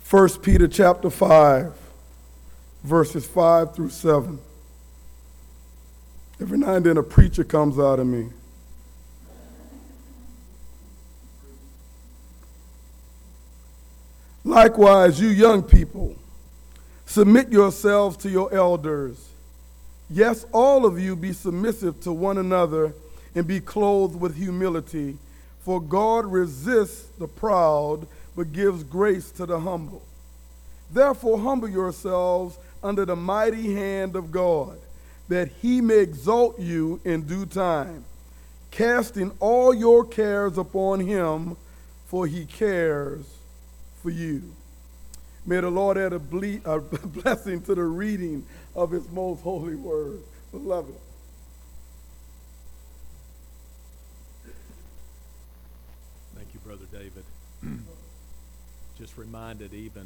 1 Peter chapter 5, verses 5 through 7. Every now and then a preacher comes out of me. Likewise, you young people, submit yourselves to your elders. Yes, all of you be submissive to one another and be clothed with humility. For God resists the proud, but gives grace to the humble. Therefore, humble yourselves under the mighty hand of God, that he may exalt you in due time, casting all your cares upon him, for he cares for you. May the Lord add a blessing to the reading of his most holy word. Beloved. Thank you, Brother David. Just reminded even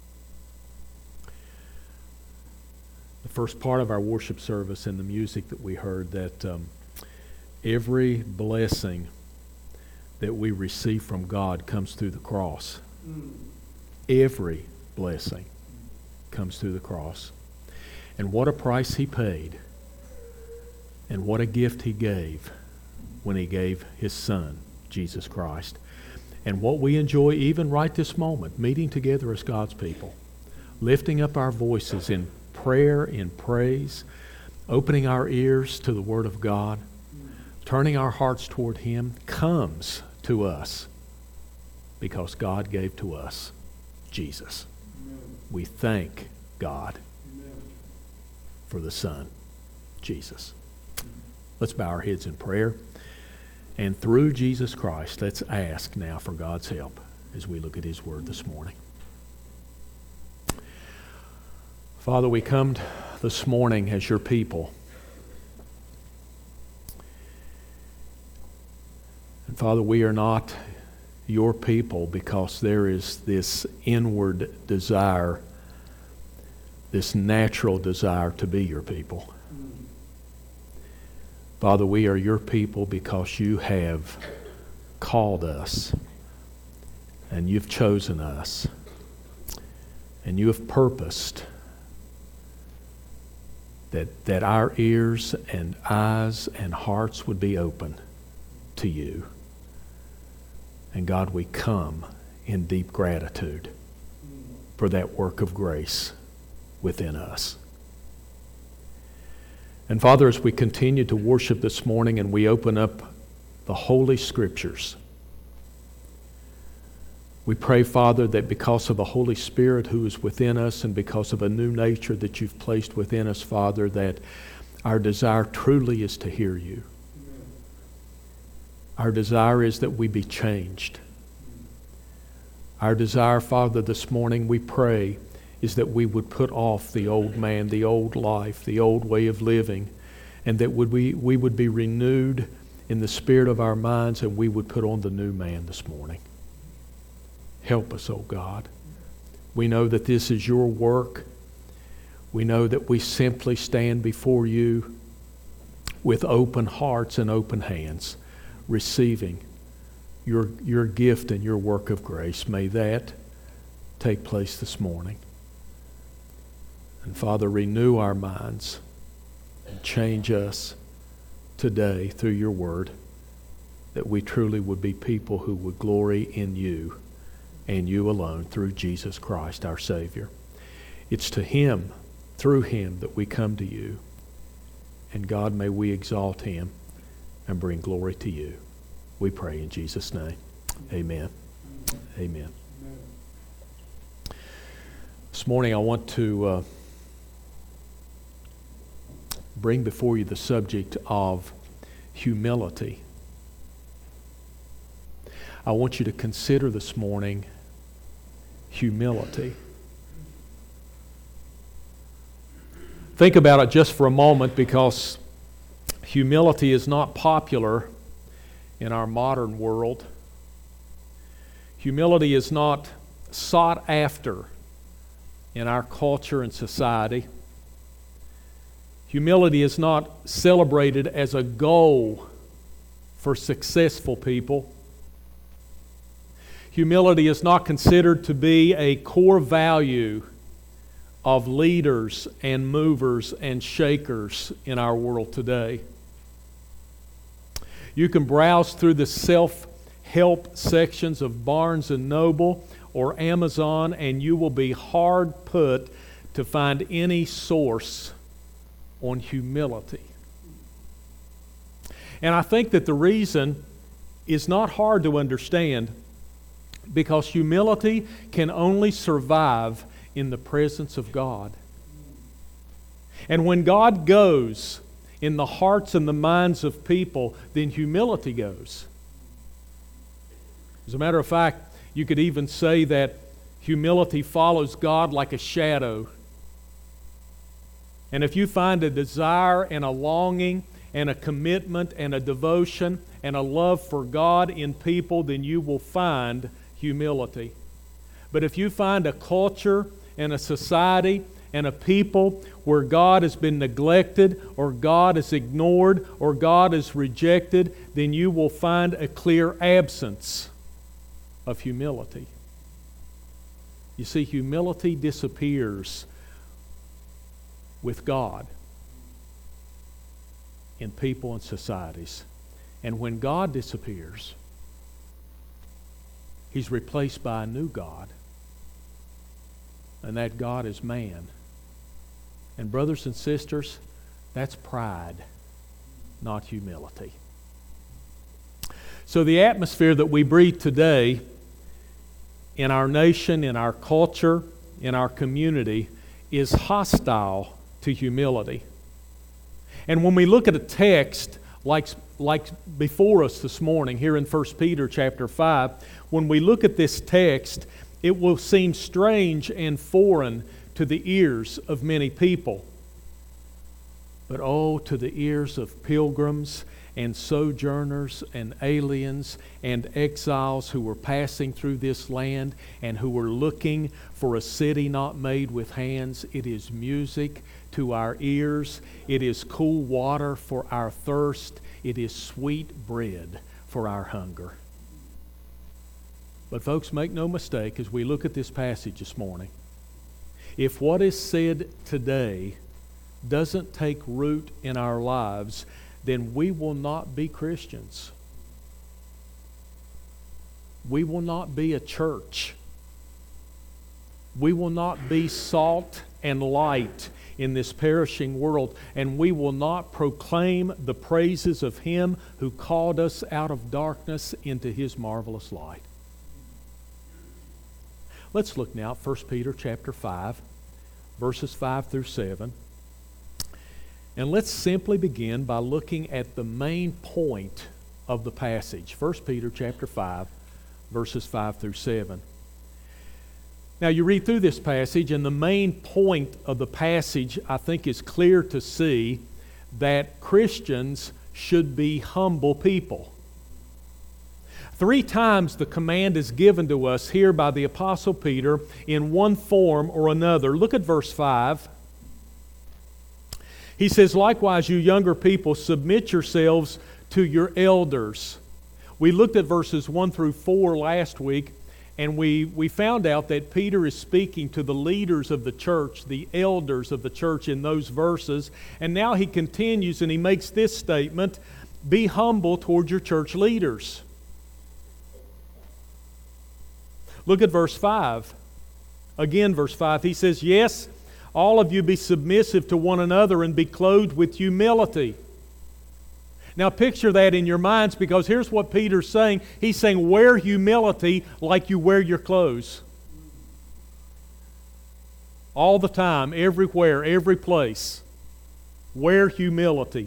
the first part of our worship service and the music that we heard that every blessing that we receive from God comes through the cross. Every blessing comes through the cross. And what a price he paid, and what a gift he gave when he gave his Son, Jesus Christ. And what we enjoy even right this moment, meeting together as God's people, lifting up our voices in prayer, in praise, opening our ears to the Word of God, turning our hearts toward him, comes to us because God gave to us Jesus. We thank God for the Son, Jesus. Let's bow our heads in prayer. And through Jesus Christ, let's ask now for God's help as we look at his word this morning. Father, we come this morning as your people. And Father, we are not your people because there is this inward desire, this natural desire to be your people. Father, we are your people because you have called us and you've chosen us and you have purposed that our ears and eyes and hearts would be open to you. And God, we come in deep gratitude for that work of grace within us. And Father, as we continue to worship this morning and we open up the Holy Scriptures, we pray, Father, that because of the Holy Spirit who is within us and because of a new nature that you've placed within us, Father, that our desire truly is to hear you. Our desire is that we be changed. Our desire, Father, this morning, we pray, is that we would put off the old man, the old life, the old way of living, and that we would be renewed in the spirit of our minds and we would put on the new man this morning. Help us, O God. We know that this is your work. We know that we simply stand before you with open hearts and open hands, receiving your gift and your work of grace. May that take place this morning. And Father, renew our minds and change us today through your word, that we truly would be people who would glory in you and you alone through Jesus Christ, our Savior. It's to him, through him, that we come to you. And God, may we exalt him and bring glory to you. We pray in Jesus' name. Amen. Amen. This morning I want to bring before you the subject of humility. I want you to consider this morning humility. Think about it just for a moment, because humility is not popular in our modern world. Humility is not sought after in our culture and society. Humility is not celebrated as a goal for successful people. Humility is not considered to be a core value of leaders and movers and shakers in our world today. You can browse through the self-help sections of Barnes & Noble or Amazon, and you will be hard put to find any source on humility. And I think that the reason is not hard to understand, because humility can only survive in the presence of God. And when God goes in the hearts and the minds of people, then humility goes. As a matter of fact, you could even say that humility follows God like a shadow. And if you find a desire and a longing and a commitment and a devotion and a love for God in people, then you will find humility. But if you find a culture and a society and a people where God has been neglected, or God is ignored, or God is rejected, then you will find a clear absence of humility. You see, humility disappears with God in people and societies. And when God disappears, He's replaced by a new God. And that God is man. And brothers and sisters, that's pride, not humility. So the atmosphere that we breathe today in our nation, in our culture, in our community is hostile to humility. And when we look at a text like before us this morning here in 1 Peter chapter 5, when we look at this text, it will seem strange and foreign to the ears of many people. But oh, to the ears of pilgrims and sojourners and aliens and exiles who were passing through this land and who were looking for a city not made with hands, it is music to our ears. It is cool water for our thirst. It is sweet bread for our hunger. But folks, make no mistake as we look at this passage this morning. If what is said today doesn't take root in our lives, then we will not be Christians. We will not be a church. We will not be salt and light in this perishing world, and we will not proclaim the praises of Him who called us out of darkness into His marvelous light. Let's look now at 1 Peter chapter 5, verses 5 through 7. And let's simply begin by looking at the main point of the passage. 1 Peter chapter 5, verses 5 through 7. Now you read through this passage, and the main point of the passage, I think, is clear to see that Christians should be humble people. 3 times the command is given to us here by the Apostle Peter in one form or another. Look at verse 5. He says, "Likewise, you younger people, submit yourselves to your elders." We looked at verses 1 through 4 last week, and we found out that Peter is speaking to the leaders of the church, the elders of the church in those verses. And now he continues and he makes this statement, "Be humble toward your church leaders." Look at verse 5. Again, verse 5. He says, "Yes, all of you be submissive to one another and be clothed with humility." Now picture that in your minds, because here's what Peter's saying. He's saying, wear humility like you wear your clothes. All the time, everywhere, every place. Wear humility.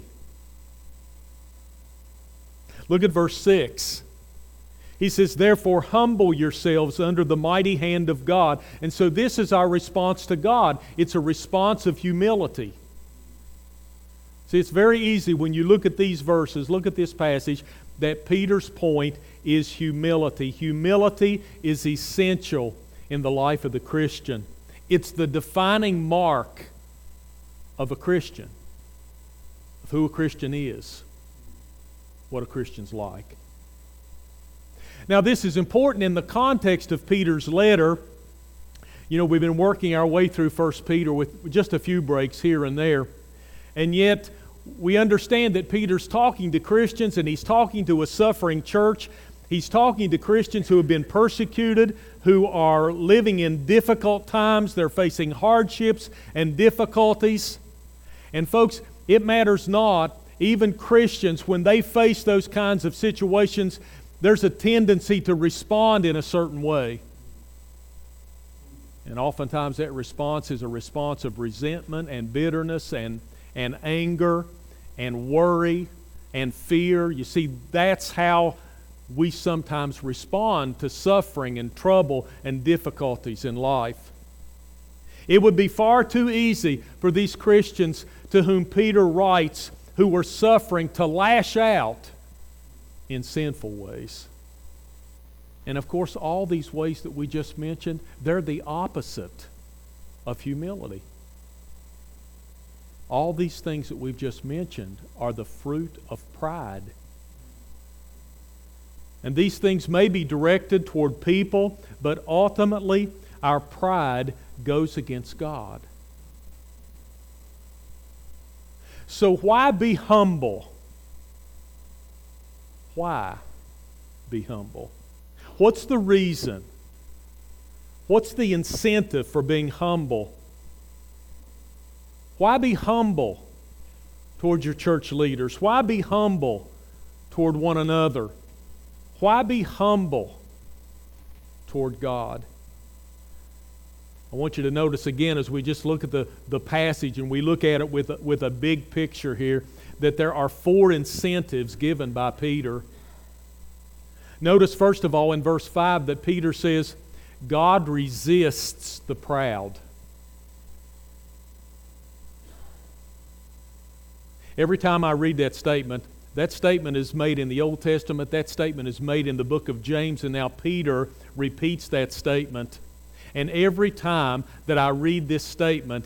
Look at verse 6. He says, "Therefore humble yourselves under the mighty hand of God." And so this is our response to God. It's a response of humility. See, it's very easy when you look at these verses, look at this passage, that Peter's point is humility. Humility is essential in the life of the Christian. It's the defining mark of a Christian, of who a Christian is, what a Christian's like. Now, this is important in the context of Peter's letter. You know, we've been working our way through 1 Peter with just a few breaks here and there. And yet, we understand that Peter's talking to Christians, and he's talking to a suffering church. He's talking to Christians who have been persecuted, who are living in difficult times. They're facing hardships and difficulties. And folks, it matters not, even Christians, when they face those kinds of situations, there's a tendency to respond in a certain way. And oftentimes that response is a response of resentment and bitterness and anger and worry and fear. You see, that's how we sometimes respond to suffering and trouble and difficulties in life. It would be far too easy for these Christians to whom Peter writes, who were suffering, to lash out in sinful ways. And of course, all these ways that we just mentioned, they're the opposite of humility. All these things that we've just mentioned are the fruit of pride. And these things may be directed toward people, but ultimately our pride goes against God. So why be humble? Why be humble? What's the reason? What's the incentive for being humble? Why be humble toward your church leaders? Why be humble toward one another? Why be humble toward God? I want you to notice again as we just look at the passage and we look at it with a big picture here, that there are 4 incentives given by Peter. Notice first of all in verse 5 that Peter says, God resists the proud. Every time I read that statement is made in the Old Testament, that statement is made in the book of James, and now Peter repeats that statement. And every time that I read this statement,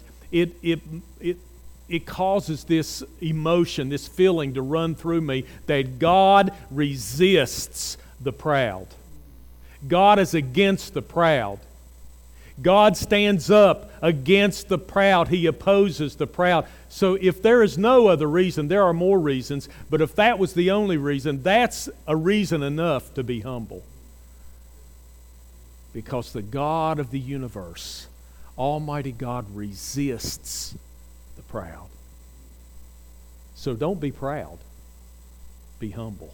it causes this emotion, this feeling to run through me that God resists the proud. God is against the proud. God stands up against the proud. He opposes the proud. So if there is no other reason, there are more reasons, but if that was the only reason, that's a reason enough to be humble. Because the God of the universe, Almighty God, resists the proud. So don't be proud. Be humble.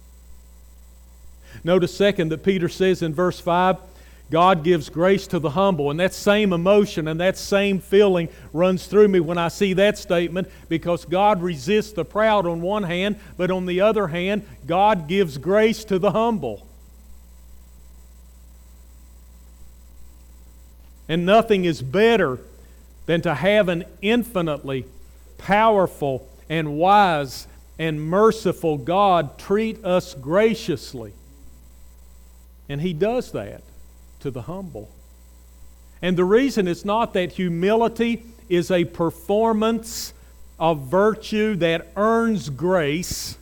Notice second that Peter says in verse 5, God gives grace to the humble. And that same emotion and that same feeling runs through me when I see that statement, because God resists the proud on one hand, but on the other hand, God gives grace to the humble. And nothing is better than to have an infinitely powerful and wise and merciful God treat us graciously. And He does that to the humble. And the reason is not that humility is a performance of virtue that earns grace,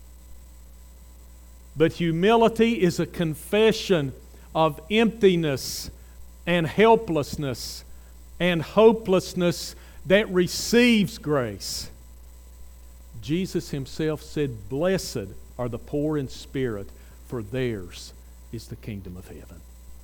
but humility is a confession of emptiness and helplessness and hopelessness that receives grace. Jesus Himself said, "Blessed are the poor in spirit, for theirs is the kingdom of heaven."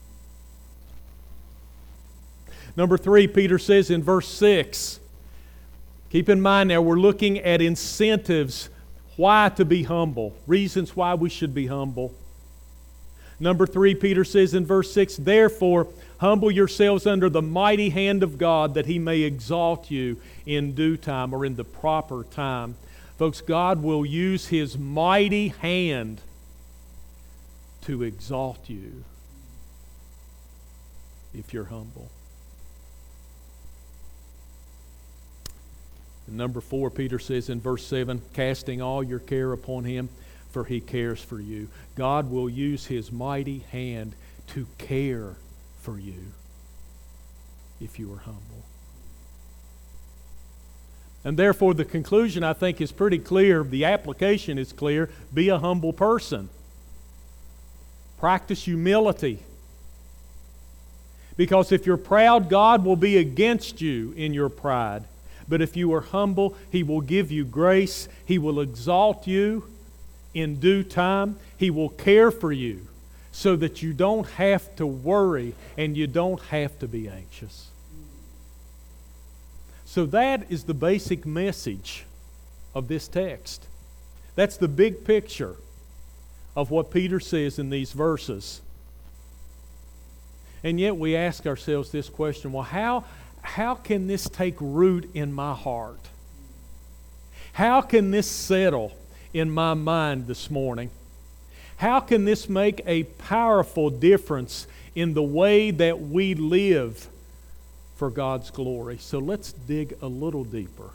Number 3, Peter says in verse 6, keep in mind now we're looking at incentives why to be humble, reasons why we should be humble. Number 3, Peter says in verse 6, therefore humble yourselves under the mighty hand of God, that He may exalt you in due time, or in the proper time. Folks, God will use His mighty hand to exalt you if you're humble. And number 4, Peter says in verse 7, casting all your care upon Him, for He cares for you. God will use His mighty hand to care for you if you are humble. And therefore the conclusion, I think, is pretty clear. The application is clear. Be a humble person. Practice humility. Because if you're proud, God will be against you in your pride. But if you are humble, He will give you grace. He will exalt you in due time. He will care for you so that you don't have to worry and you don't have to be anxious. So that is the basic message of this text. That's the big picture of what Peter says in these verses. And yet we ask ourselves this question, well, how can this take root in my heart? How can this settle in my mind this morning? How can this make a powerful difference in the way that we live for God's glory? So let's dig a little deeper.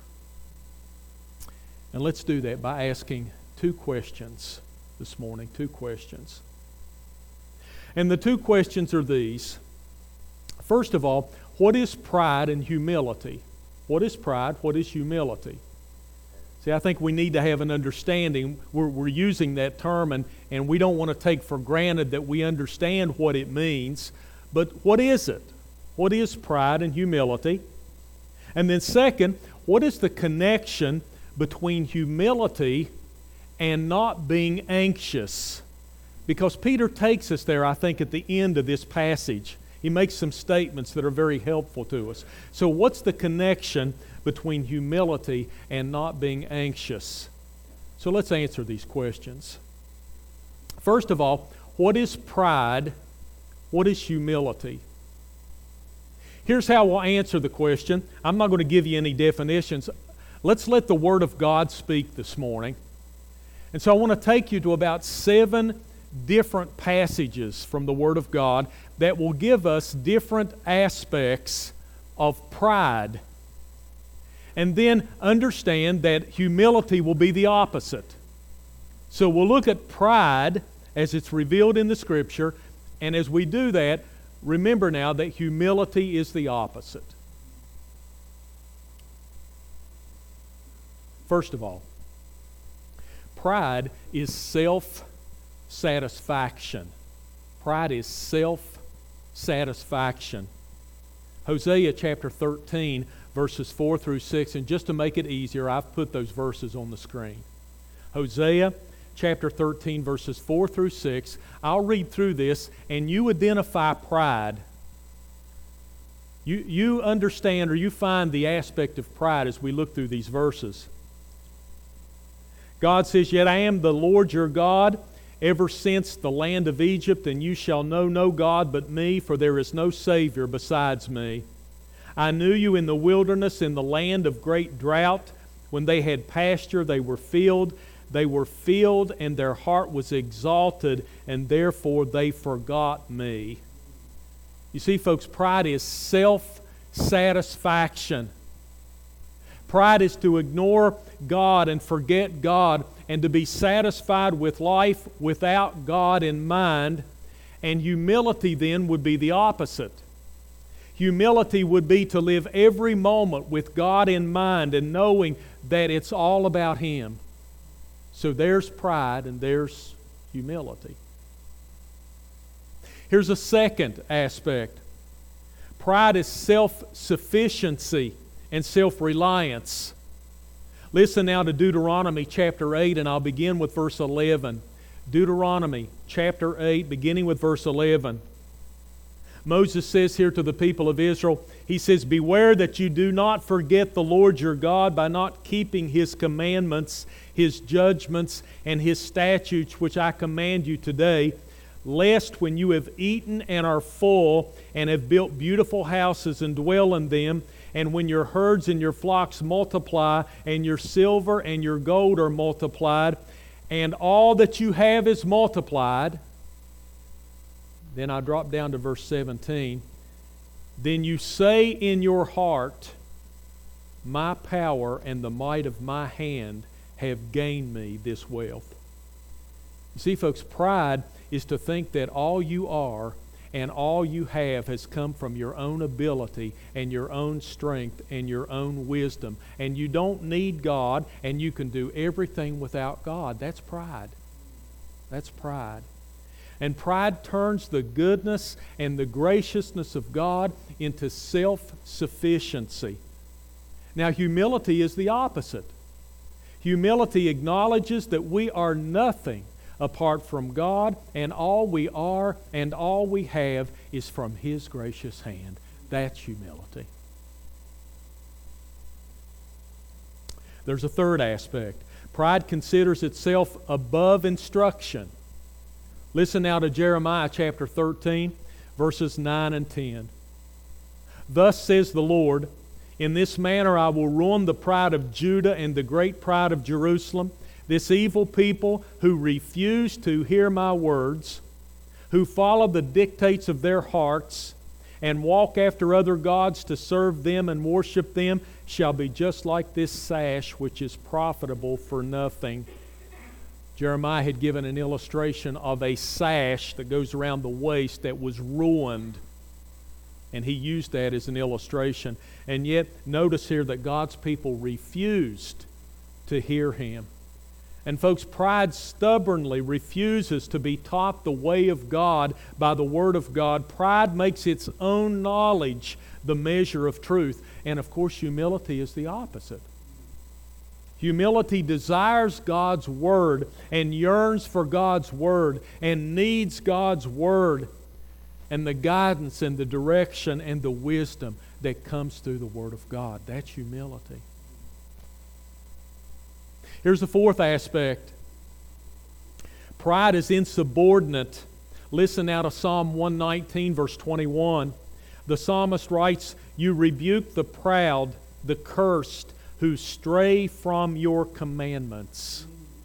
And let's do that by asking two questions this morning, two questions. And the two questions are these. First of all, what is pride and humility? What is pride? What is humility? See, I think we need to have an understanding. We're using that term, and we don't want to take for granted that we understand what it means. But what is it? What is pride and humility? And then second, what is the connection between humility and not being anxious? Because Peter takes us there, I think, at the end of this passage. He makes some statements that are very helpful to us. So what's the connection between humility and not being anxious? So let's answer these questions. First of all, what is pride? What is humility? Here's how we'll answer the question. I'm not going to give you any definitions. Let's let the Word of God speak this morning. And so I want to take you to about 7 different passages from the Word of God that will give us different aspects of pride. And then understand that humility will be the opposite. So we'll look at pride as it's revealed in the Scripture, and as we do that, remember now that humility is the opposite. First of all, pride is self-satisfaction. Pride is self-satisfaction. Hosea chapter 13, verses 4 through 6, and just to make it easier, I've put those verses on the screen. Hosea chapter 13, verses 4 through 6. I'll read through this, and you identify pride. You understand, or you find the aspect of pride as we look through these verses. God says, "Yet I am the Lord your God, ever since the land of Egypt, and you shall know no God but me, for there is no Savior besides me. I knew you in the wilderness, in the land of great drought. When they had pasture, they were filled, and their heart was exalted, and therefore they forgot me." You see, folks, pride is self-satisfaction. Pride is to ignore God and forget God and to be satisfied with life without God in mind. And humility then would be the opposite. Humility would be to live every moment with God in mind and knowing that it's all about Him. So there's pride and there's humility. Here's a second aspect. Pride is self-sufficiency and self-reliance. Listen now to Deuteronomy chapter 8, and I'll begin with verse 11. Deuteronomy chapter 8, beginning with verse 11. Moses says here to the people of Israel, he says, "Beware that you do not forget the Lord your God by not keeping His commandments, His judgments, and His statutes, which I command you today, lest when you have eaten and are full, and have built beautiful houses and dwell in them, and when your herds and your flocks multiply, and your silver and your gold are multiplied, and all that you have is multiplied," then I drop down to verse 17, "Then you say in your heart, my power and the might of my hand have gained me this wealth." You see, folks, pride is to think that all you are and all you have has come from your own ability and your own strength and your own wisdom. And you don't need God, and you can do everything without God. That's pride. That's pride. And pride turns the goodness and the graciousness of God into self-sufficiency. Now, humility is the opposite. Humility acknowledges that we are nothing apart from God, and all we are and all we have is from His gracious hand. That's humility. There's a third aspect. Pride considers itself above instruction. Listen now to Jeremiah chapter 13, verses 9 and 10. Thus says the Lord, in this manner I will ruin the pride of Judah and the great pride of Jerusalem, this evil people who refuse to hear my words, who follow the dictates of their hearts, and walk after other gods to serve them and worship them, shall be just like this sash which is profitable for nothing. Jeremiah had given an illustration of a sash that goes around the waist that was ruined. And he used that as an illustration. And yet, notice here that God's people refused to hear Him. And folks, pride stubbornly refuses to be taught the way of God by the Word of God. Pride makes its own knowledge the measure of truth. And of course, humility is the opposite. Humility desires God's Word and yearns for God's Word and needs God's Word and the guidance and the direction and the wisdom that comes through the Word of God. That's humility. Here's the fourth aspect. Pride is insubordinate. Listen now to Psalm 119, verse 21. The psalmist writes, "You rebuke the proud, the cursed, who stray from your commandments."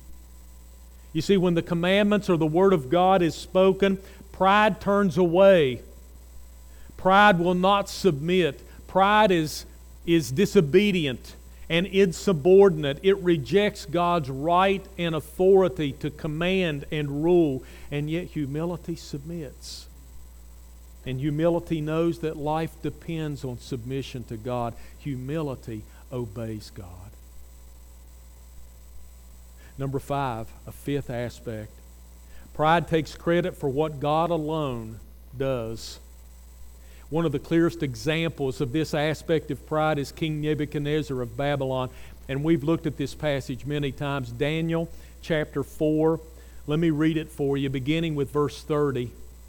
You see, when the commandments or the Word of God is spoken, pride turns away. Pride will not submit. Pride is disobedient and insubordinate. It rejects God's right and authority to command and rule, and yet humility submits. And humility knows that life depends on submission to God. Humility obeys God. Number 5, a fifth aspect. Pride takes credit for what God alone does. One of the clearest examples of this aspect of pride is King Nebuchadnezzar of Babylon. And we've looked at this passage many times. Daniel chapter 4. Let me read it for you, beginning with verse 30.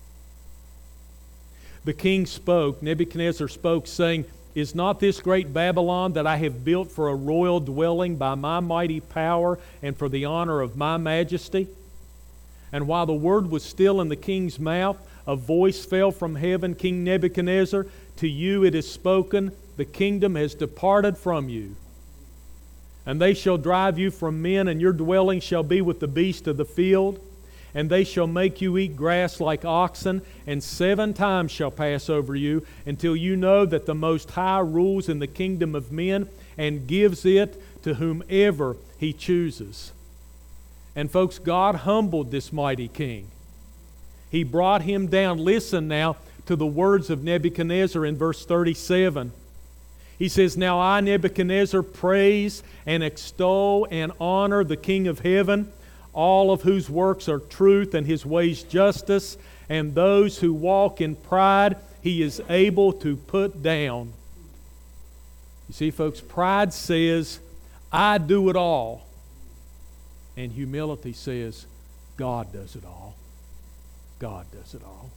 The king spoke, Nebuchadnezzar spoke, saying, "Is not this great Babylon that I have built for a royal dwelling by my mighty power and for the honor of my majesty?" And while the word was still in the king's mouth, a voice fell from heaven, "King Nebuchadnezzar, to you it is spoken, the kingdom has departed from you. And they shall drive you from men, and your dwelling shall be with the beasts of the field. And they shall make you eat grass like oxen, and 7 times shall pass over you, until you know that the Most High rules in the kingdom of men, and gives it to whomever He chooses." And folks, God humbled this mighty king. He brought him down. Listen now to the words of Nebuchadnezzar in verse 37. He says, "Now I, Nebuchadnezzar, praise and extol and honor the King of heaven, all of whose works are truth and His ways justice, and those who walk in pride He is able to put down." You see, folks, pride says, "I do it all." And humility says, "God does it all." God does it all.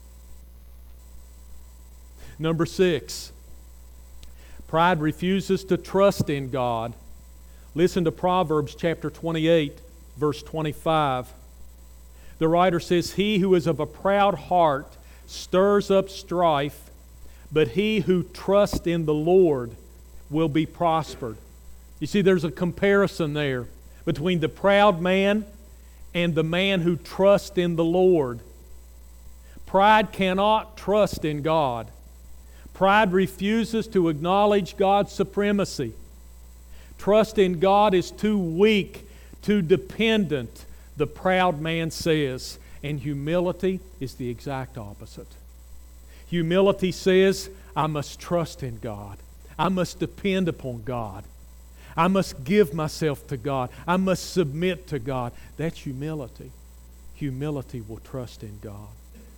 Number 6, pride refuses to trust in God. Listen to Proverbs chapter 28, verse 25. The writer says, "He who is of a proud heart stirs up strife, but he who trusts in the Lord will be prospered." You see, there's a comparison there between the proud man and the man who trusts in the Lord. Pride cannot trust in God. Pride refuses to acknowledge God's supremacy. Trust in God is too weak, too dependent, the proud man says. And humility is the exact opposite. Humility says, "I must trust in God. I must depend upon God. I must give myself to God. I must submit to God." That's humility. humility will trust in God.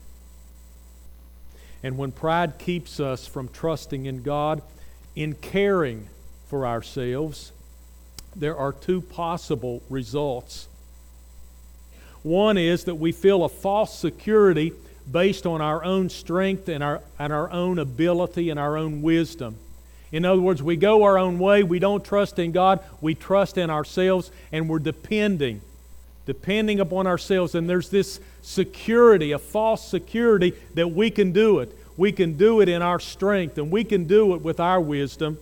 And when pride keeps us from trusting in God, in caring for ourselves, there are two possible results. One is that we feel a false security based on our own strength and our own ability and our own wisdom. In other words, we go our own way, we don't trust in God, we trust in ourselves, and we're depending upon ourselves. And there's this security, a false security, that we can do it. We can do it in our strength, and we can do it with our wisdom.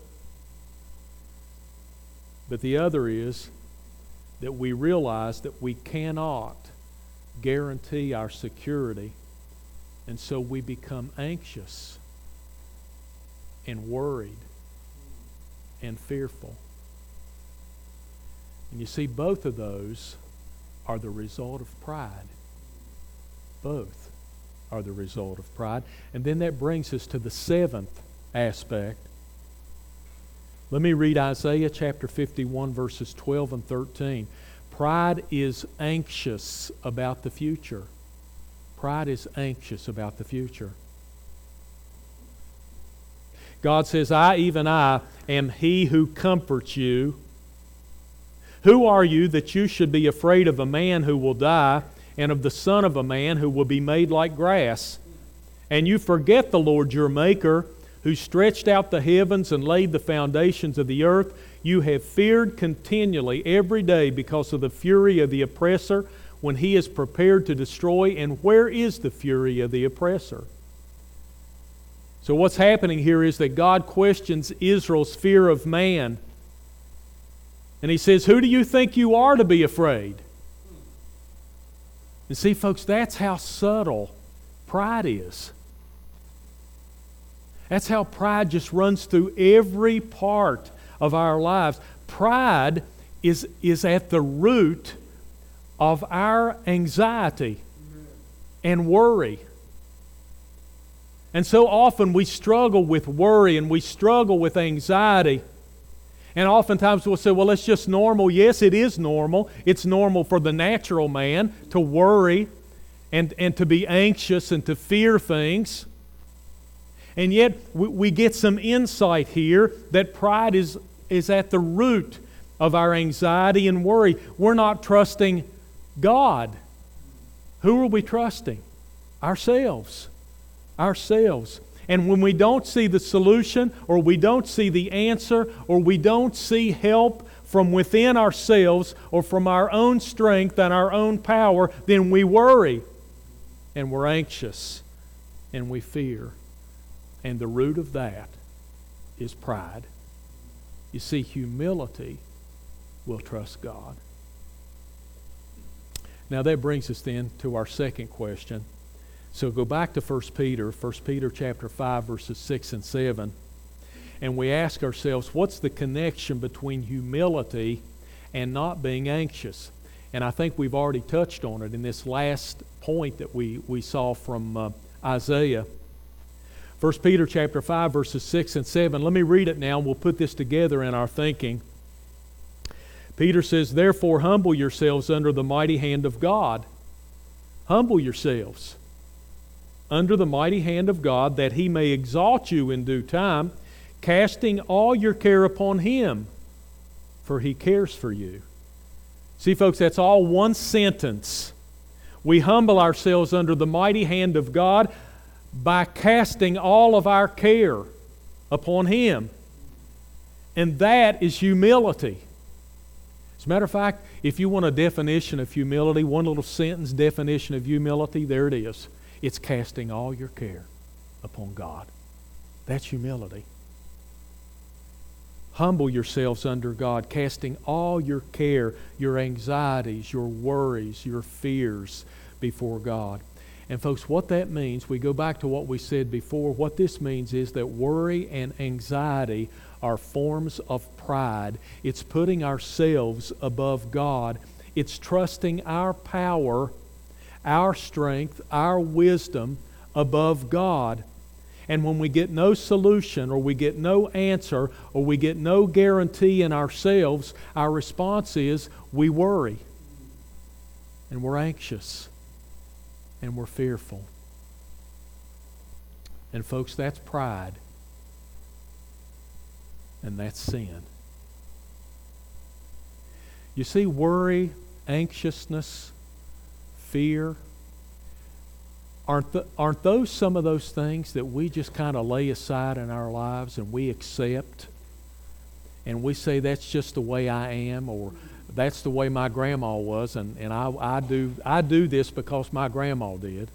But the other is that we realize that we cannot guarantee our security, and so we become anxious and worried and fearful. And you see, both of those are the result of pride. Both are the result of pride. And then that brings us to the seventh aspect. Let me read Isaiah chapter 51, verses 12 and 13. Pride is anxious about the future. Pride is anxious about the future. God says, I, even I, am He who comforts you. Who are you that you should be afraid of a man who will die, and of the son of a man who will be made like grass? And you forget the Lord your Maker, who stretched out the heavens and laid the foundations of the earth. You have feared continually every day because of the fury of the oppressor, when he is prepared to destroy. And where is the fury of the oppressor? So what's happening here is that God questions Israel's fear of man. And He says, who do you think you are to be afraid? And see, folks, that's how subtle pride is. That's how pride just runs through every part of our lives. Pride is at the root of our anxiety and worry. And so often we struggle with worry and we struggle with anxiety. And oftentimes we'll say, well, it's just normal. Yes, it is normal. It's normal for the natural man to worry and to be anxious and to fear things. And yet we get some insight here that pride is at the root of our anxiety and worry. We're not trusting God. Who are we trusting? Ourselves. Ourselves. And when we don't see the solution, or we don't see the answer, or we don't see help from within ourselves or from our own strength and our own power, then we worry and we're anxious and we fear. And the root of that is pride. You see, humility will trust God. Now that brings us then to our second question. So go back to 1 Peter chapter 5, verses 6 and 7. And we ask ourselves, what's the connection between humility and not being anxious? And I think we've already touched on it in this last point that we saw from Isaiah. 1 Peter chapter 5, verses 6 and 7. Let me read it now, and we'll put this together in our thinking. Peter says, therefore humble yourselves under the mighty hand of God. Humble yourselves under the mighty hand of God, that He may exalt you in due time, casting all your care upon Him, for He cares for you. See, folks, that's all one sentence. We humble ourselves under the mighty hand of God by casting all of our care upon Him. And that is humility. As a matter of fact, if you want a definition of humility, one little sentence definition of humility, there it is. It's casting all your care upon God. That's humility. Humble yourselves under God, casting all your care, your anxieties, your worries, your fears before God. And folks, what that means, we go back to what we said before, what this means is that worry and anxiety are forms of pride. It's putting ourselves above God. It's trusting our power, our strength, our wisdom above God. And when we get no solution, or we get no answer, or we get no guarantee in ourselves, our response is we worry and we're anxious and we're fearful. And folks, that's pride. And that's sin. You see, worry, anxiousness, fear, aren't those some of those things that we just kind of lay aside in our lives and we accept? And we say, that's just the way I am, or that's the way my grandma was, and I do this because my grandma did.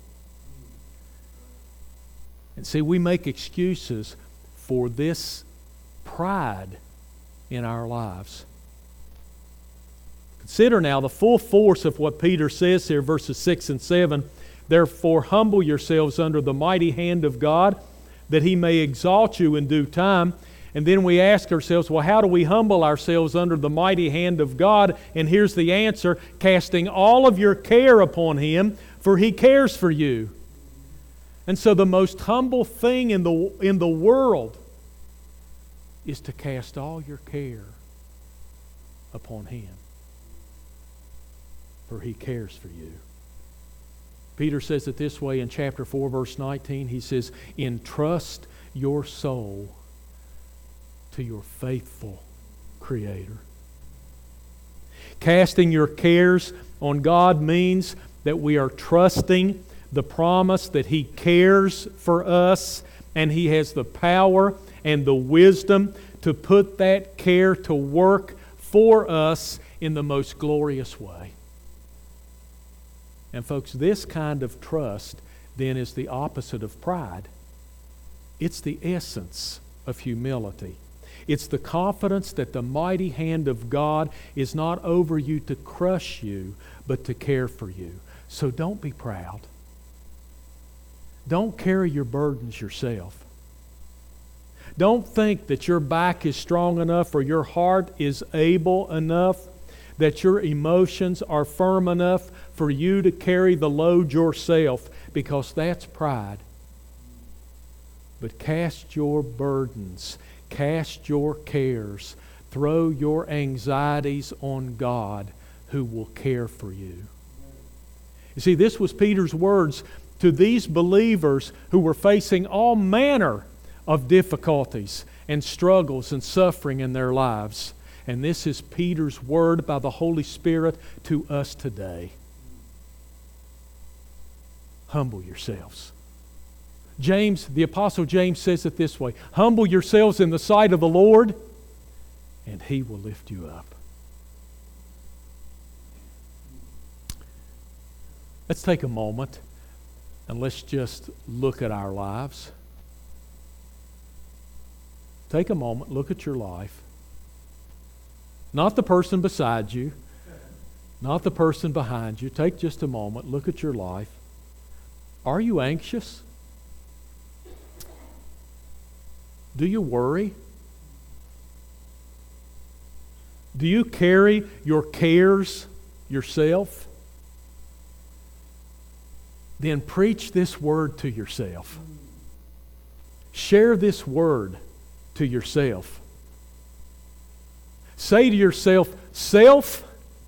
And see, we make excuses for this pride in our lives. Consider now the full force of what Peter says here, verses 6 and 7. Therefore, humble yourselves under the mighty hand of God, that He may exalt you in due time. And then we ask ourselves, well, how do we humble ourselves under the mighty hand of God? And here's the answer: casting all of your care upon Him, for He cares for you. And so the most humble thing in the world is to cast all your care upon Him, for He cares for you. Peter says it this way in chapter 4, verse 19. He says, entrust your soul to your faithful Creator. Casting your cares on God means that we are trusting the promise that He cares for us, and He has the power and the wisdom to put that care to work for us in the most glorious way. And folks, this kind of trust then is the opposite of pride. It's the essence of humility. It's the confidence that the mighty hand of God is not over you to crush you, but to care for you. So don't be proud. Don't carry your burdens yourself. Don't think that your back is strong enough or your heart is able enough, that your emotions are firm enough for you to carry the load yourself, because that's pride. But cast your burdens, cast your cares, throw your anxieties on God, who will care for you. You see, this was Peter's words to these believers who were facing all manner of difficulties and struggles and suffering in their lives. And this is Peter's word by the Holy Spirit to us today. Humble yourselves. James, the Apostle James, says it this way: humble yourselves in the sight of the Lord, and He will lift you up. Let's take a moment and let's just look at our lives. Take a moment, look at your life. Not the person beside you, not the person behind you. Take just a moment, look at your life. Are you anxious? Do you worry? Do you carry your cares yourself? Then preach this word to yourself. Share this word to yourself. Say to yourself, self,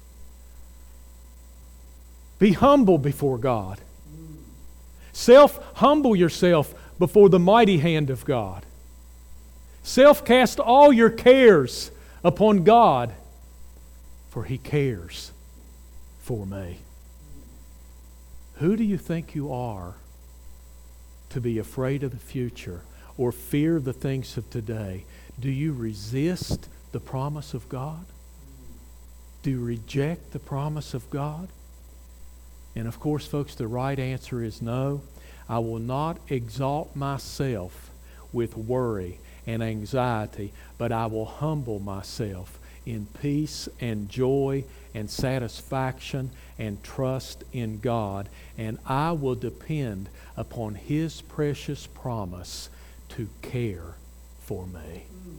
be humble before God. Self, humble yourself before the mighty hand of God. Self, cast all your cares upon God, for He cares for me. Who do you think you are to be afraid of the future or fear the things of today? Do you resist the promise of God? Do you reject the promise of God? And of course, folks, the right answer is no. I will not exalt myself with worry and anxiety, but I will humble myself in peace and joy and satisfaction and trust in God, and I will depend upon His precious promise to care for me.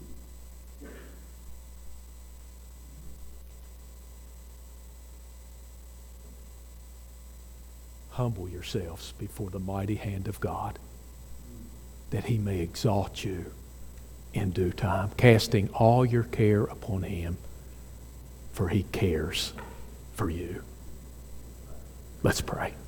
Humble yourselves before the mighty hand of God, that He may exalt you in due time, casting all your care upon Him, for He cares for you. Let's pray.